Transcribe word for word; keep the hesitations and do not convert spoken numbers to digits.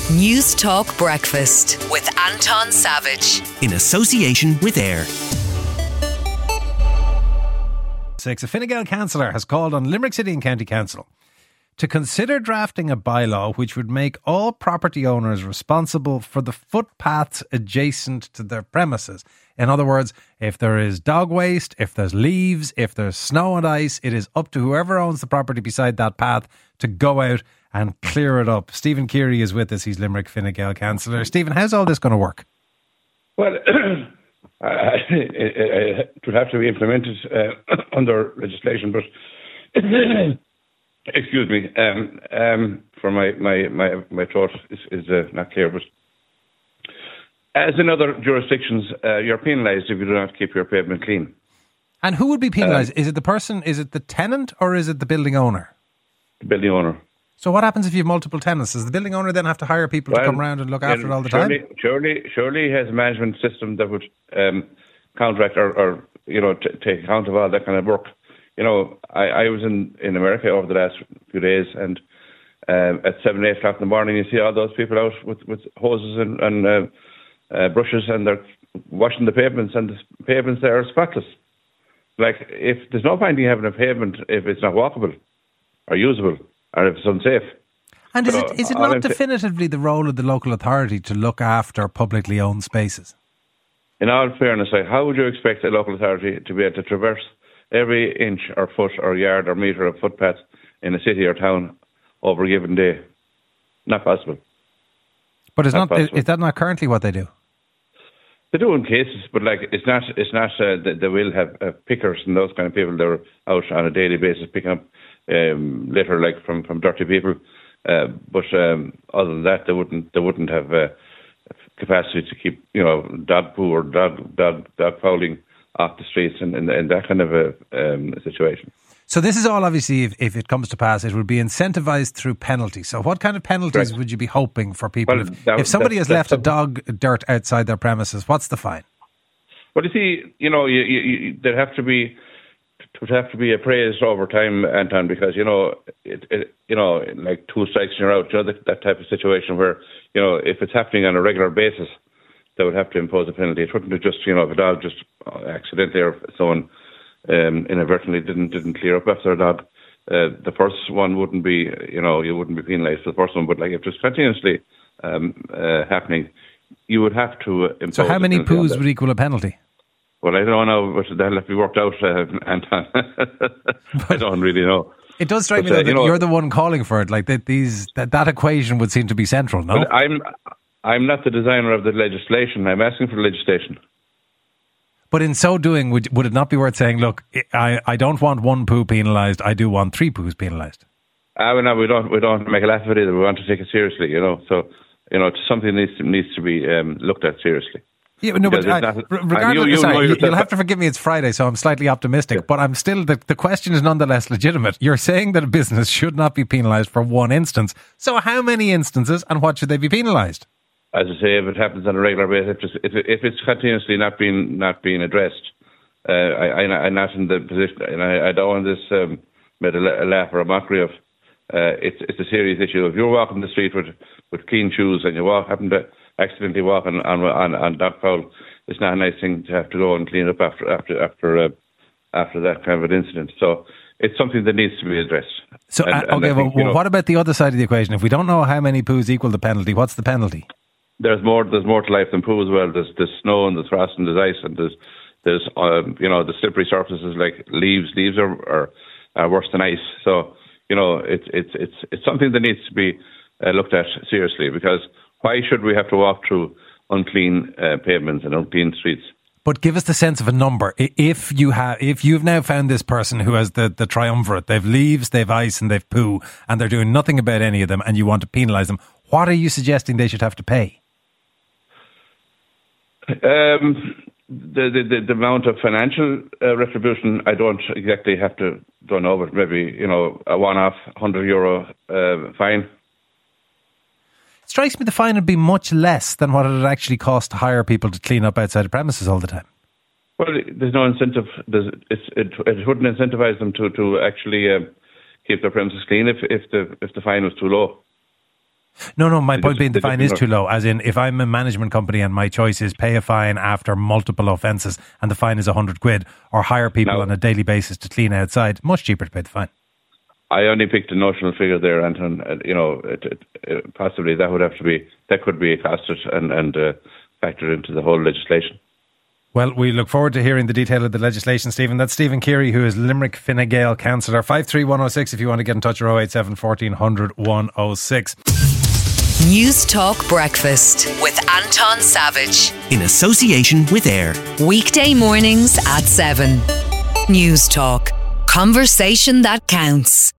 News Talk Breakfast with Anton Savage. In association with AIR. Six, a Fine Gael councillor has called on Limerick City and County Council to consider drafting a bylaw which would make all property owners responsible for the footpaths adjacent to their premises. In other words, if there is dog waste, if there's leaves, if there's snow and ice, it is up to whoever owns the property beside that path to go out and clear it up. Stephen Keary is with us. He's Limerick Fine Gael councillor. Stephen, how's all this going to work? Well, uh, it, it would have to be implemented uh, under legislation, but excuse me, um, um, for my my my, my throat is, is uh, not clear. But as in other jurisdictions, uh, you're penalised if you do not keep your pavement clean. And who would be penalised? Uh, is it the person? Is it the tenant, or is it the building owner? The building owner. So what happens if you have multiple tenants? Does the building owner then have to hire people well, to come around and look after it all the surely, time? Surely, surely he has a management system that would um, counteract or, or you know, t- take account of all that kind of work. You know, I, I was in, in America over the last few days, and um, at seven, eight o'clock in the morning, you see all those people out with, with hoses and, and uh, uh, brushes, and they're washing the pavements, and the pavements there are spotless. Like, if there's no point in having a pavement if it's not walkable or usable, or if it's unsafe. And is but, it is it uh, not definitively the role of the local authority to look after publicly owned spaces? In all fairness, like, how would you expect a local authority to be able to traverse every inch or foot or yard or metre of footpath in a city or town over a given day? Not possible. But is not, not is that not currently what they do? They do in cases, but like it's not. It's not. Uh, they, they will have uh, pickers and those kind of people that are out on a daily basis picking up um, litter, like from, from dirty people. Uh, but um, other than that, they wouldn't. They wouldn't have uh, capacity to keep, you know, dog poo or dog dog dog fouling off the streets and, and, and that kind of a um, situation. So this is all obviously, if, if it comes to pass, it would be incentivised through penalties. So what kind of penalties Correct. would you be hoping for people? Well, if, that, if somebody that, has that, left that, a dog dirt outside their premises, what's the fine? Well, you see, you know, you, you, you, there have to be it would have to be appraised over time, Anton, because, you know, it, it you know, like two strikes and you're out, you know, that, that type of situation where, you know, if it's happening on a regular basis, they would have to impose a penalty. It wouldn't be just, you know, if a dog just accidentally or someone um, inadvertently didn't didn't clear up after a dog. Uh, the first one wouldn't be, you know, you wouldn't be penalised for the first one, but like if it's continuously um, uh, happening, you would have to impose. So how many poos would equal a penalty? Well, I don't know, but that'll have to be worked out, uh, Anton. I don't really know. It does strike but, me though, uh, that you know, you're the one calling for it. Like that, these that, that equation would seem to be central. No, but I'm I'm not the designer of the legislation. I'm asking for legislation. But in so doing, would would it not be worth saying, look, I, I don't want one poo penalised, I do want three poos penalised? Ah, uh, no, we don't we don't make a laugh of it either. We want to take it seriously, you know. So, you know, something needs to, needs to be um, looked at seriously. Yeah, no, but I, not, regardless, you, you sorry, you'll have to forgive me, it's Friday, so I'm slightly optimistic, yeah. But I'm still, the, the question is nonetheless legitimate. You're saying that a business should not be penalised for one instance. So how many instances and what should they be penalised? As I say, if it happens on a regular basis, if, if it's continuously not being not being addressed, uh, I, I, I'm not in the position, and I, I don't want this um, made a laugh or a mockery of. Uh, it's it's a serious issue. If you're walking the street with with clean shoes and you walk, happen to accidentally walk on on on, on dog fowl, it's not a nice thing to have to go and clean up after after after uh, after that kind of an incident. So it's something that needs to be addressed. So and, uh, okay, and think, well, you know, what about the other side of the equation? If we don't know how many poos equal the penalty, what's the penalty? There's more. There's more to life than poo as well. There's there's snow and there's frost and there's ice and there's there's um, you know, the slippery surfaces like leaves. Leaves are, are are worse than ice. So you know, it's it's it's it's something that needs to be uh, looked at seriously, because why should we have to walk through unclean uh, pavements and unclean streets? But give us the sense of a number. If you have, if you've now found this person who has the, the triumvirate, they've leaves, they've ice, and they've poo, and they're doing nothing about any of them, and you want to penalise them, what are you suggesting they should have to pay? Um, the, the the amount of financial uh, retribution, I don't exactly have to don't know, but maybe, you know, a one-off hundred euro uh, fine. It strikes me the fine would be much less than what it would actually cost to hire people to clean up outside the premises all the time. Well, there's no incentive. There's, it's, it it wouldn't incentivise them to to actually uh, keep their premises clean if if the if the fine was too low. No, no, my point just, being the fine is just, too low. As in, if I'm a management company and my choice is pay a fine after multiple offences and the fine is one hundred quid, or hire people now, on a daily basis to clean outside, much cheaper to pay the fine. I only picked a notional figure there, Anton. Uh, you know, it, it, it, possibly that would have to be, that could be costed and, and uh, factored into the whole legislation. Well, we look forward to hearing the detail of the legislation, Stephen. That's Stephen Keary, who is Limerick Fine Gael councillor. five three one oh six if you want to get in touch, or oh eight seven, fourteen hundred, one oh six. News Talk Breakfast with Anton Savage. In association with AIR. Weekday mornings at seven. News Talk. Conversation that counts.